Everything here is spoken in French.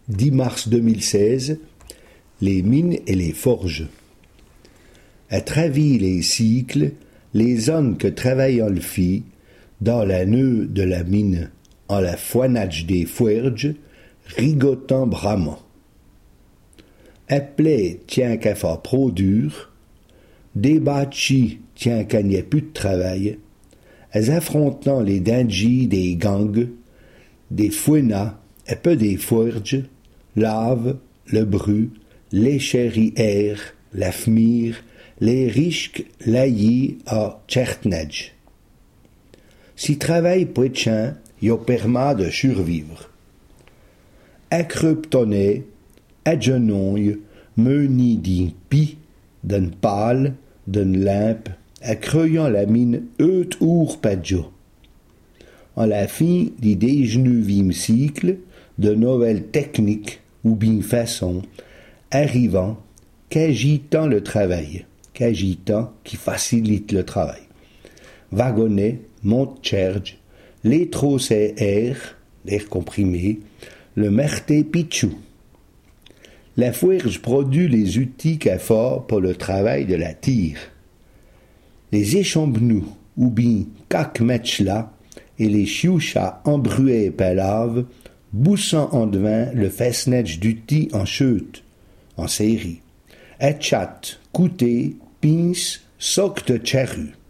10 mars 2016, les mines et les forges. À travers les cycles, les hommes que travaillent le fit, dans la nœud de la mine, en la foinage des forges, rigotant bramant. Appelé tient qu'à faire produire, débatchi tient qu'il n'y ait plus de travail, as affrontant les dangers des gangs, des fouenas et peu des forges, lave, le bru, les chéri-air, la fmire, les risques laillés à Tchertnedj. Si travail prétient, yo permet de survivre. Accreptonné, adjenouille, meuni d'un pi, d'un pâle, d'une lampe, accroyant la mine our padjo. En la fin du 19e cycle, de nouvelles techniques ou bien façons arrivant qu'agitant le travail, qu'agitant qui facilite le travail. Wagonnet, monte-charge, les trossets air, l'air comprimé, le merté pichou. La forge produit les outils qu'a fort pour le travail de la tire. Les échambnous ou bien cac-metchla et les chiouchas embrués par lave, boussant en devant le fesnetch d'outils en chute, en série. Etchat, couté, pince, soc de charrue.